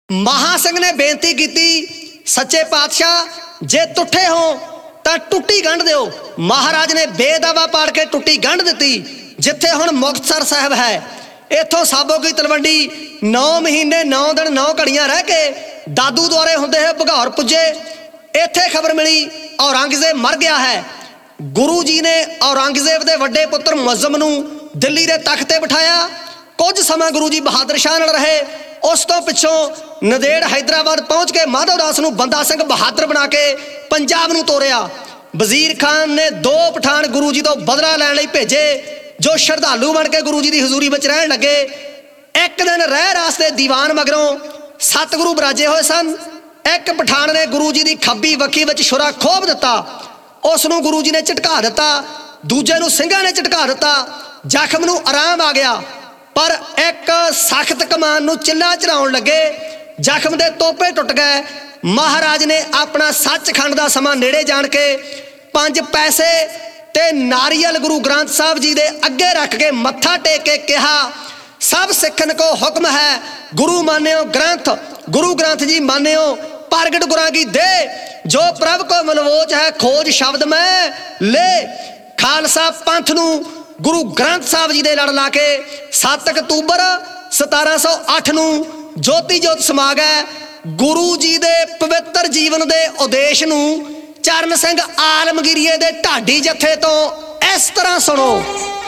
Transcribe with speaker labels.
Speaker 1: ਮਹਾਂ ਸਿੰਘ ਨੇ ਬੇਨਤੀ ਕੀਤੀ, ਸੱਚੇ ਪਾਤਸ਼ਾਹ ਜੇ ਤੁੱਠੇ ਹੋ ਤਾਂ ਟੁੱਟੀ ਗੰਢ ਦਿਓ। ਮਹਾਰਾਜ ਨੇ ਬੇਦਾਵਾ ਪਾੜ ਕੇ ਟੁੱਟੀ ਗੰਢ ਦਿੱਤੀ। ਜਿੱਥੇ ਹੁਣ ਮੁਕਤਸਰ ਸਾਹਿਬ ਹੈ, ਇੱਥੋਂ ਸਾਬੋ ਕੀ ਤਲਵੰਡੀ 9 ਮਹੀਨੇ 9 ਦਿਨ 9 ਘੜੀਆਂ ਰਹਿ ਕੇ ਦਾਦੂ ਦੁਆਰੇ ਹੁੰਦੇ ਹੋਏ ਭਗੌਰ ਪੁੱਜੇ। ਇੱਥੇ ਖਬਰ ਮਿਲੀ ਔਰੰਗਜ਼ੇਬ ਮਰ ਗਿਆ ਹੈ। ਗੁਰੂ ਜੀ ਨੇ ਔਰੰਗਜ਼ੇਬ ਦੇ ਵੱਡੇ ਪੁੱਤਰ ਮੁਅੱਜ਼ਮ ਨੂੰ ਦਿੱਲੀ ਦੇ ਤਖਤ ਤੇ ਬਿਠਾਇਆ। ਕੁਝ ਸਮਾਂ ਗੁਰੂ ਜੀ ਬਹਾਦਰ ਸ਼ਾਹ ਨਾਲ ਰਹੇ। ਉਸ ਤੋਂ ਪਿੱਛੋਂ ਨੰਦੇੜ ਹੈਦਰਾਬਾਦ ਪਹੁੰਚ ਕੇ ਮਾਧੋ ਦਾਸ ਨੂੰ ਬੰਦਾ ਸਿੰਘ ਬਹਾਦਰ ਬਣਾ ਕੇ ਪੰਜਾਬ ਨੂੰ ਤੋਰਿਆ। ਵਜ਼ੀਰ ਖਾਨ ਨੇ 2 ਪਠਾਨ ਗੁਰੂ ਜੀ ਤੋਂ ਬਦਲਾ ਲੈਣ ਲਈ ਭੇਜੇ, ਜੋ ਸ਼ਰਧਾਲੂ ਬਣ ਕੇ ਗੁਰੂ ਜੀ ਦੀ ਹਜ਼ੂਰੀ ਵਿੱਚ ਰਹਿਣ ਲੱਗੇ। ਇੱਕ ਦਿਨ ਰਹਿ ਰਾਸ ਦੇ ਦੀਵਾਨ ਮਗਰੋਂ ਸਤਿਗੁਰੂ ਬਿਰਾਜੇ ਹੋਏ ਸਨ। ਇੱਕ ਪਠਾਨ ਨੇ ਗੁਰੂ ਜੀ ਦੀ ਖੱਬੀ ਵੱਖੀ ਵਿੱਚ ਛੁਰਾ ਖੋਭ ਦਿੱਤਾ। ਉਸ ਨੂੰ ਗੁਰੂ ਜੀ ਨੇ ਝਟਕਾ ਦਿੱਤਾ। ਦੂਜੇ ਨੂੰ ਸਿੰਘਾਂ ਨੇ ਝਟਕਾ ਦਿੱਤਾ। ਜ਼ਖਮ ਨੂੰ ਆਰਾਮ ਆ ਗਿਆ, ਪਰ ਇੱਕ ਸਖਤ ਕਮਾਨ ਨੂੰ ਚਿੱਲਾ ਚੜਾਉਣ ਲੱਗੇ। ਜ਼ਖਮ ਦੇ ਤੋਪੇ ਟੁੱਟ ਗਏ। ਮਹਾਰਾਜ ਨੇ ਆਪਣਾ ਸੱਚਖੰਡ ਦਾ ਸਮਾਂ ਨੇੜੇ ਜਾਣ ਕੇ 5 ਪੈਸੇ ਤੇ ਨਾਰੀਅਲ ਗੁਰੂ ਗ੍ਰੰਥ ਸਾਹਿਬ ਜੀ ਦੇ ਅੱਗੇ ਰੱਖ ਕੇ ਮੱਥਾ ਟੇਕ ਕੇ ਕਿਹਾ, ਸਭ ਸਿੱਖਨ ਕੋ ਹੁਕਮ ਹੈ ਗੁਰੂ ਮਾਨਿਓ ਗ੍ਰੰਥ, ਗੁਰੂ ਗ੍ਰੰਥ ਜੀ ਮਾਨਿਓ ਪ੍ਰਗਟ ਗੁਰਾਂ ਕੀ ਦੇ, ਜੋ ਪ੍ਰਭ ਕੋ ਮਲਵੋਚ ਹੈ ਖੋਜ ਸ਼ਬਦ ਮੈਂ ਲੈ। ਖਾਲਸਾ ਪੰਥ ਨੂੰ ਗੁਰੂ ਗ੍ਰੰਥ ਸਾਹਿਬ ਜੀ ਦੇ ਲੜ ਲਾ ਕੇ 7 ਅਕਤੂਬਰ 1708 ਨੂੰ ਜੋਤੀ ਜੋਤ ਸਮਾ ਗਏ। ਗੁਰੂ ਜੀ ਦੇ ਪਵਿੱਤਰ ਜੀਵਨ ਦੇ ਉਦੇਸ਼ ਨੂੰ ਚਰਨ ਸਿੰਘ ਆਲਮਗੀਰੀਏ ਦੇ ਢਾਡੀ ਜੱਥੇ ਤੋਂ ਇਸ ਤਰ੍ਹਾਂ ਸੁਣੋ।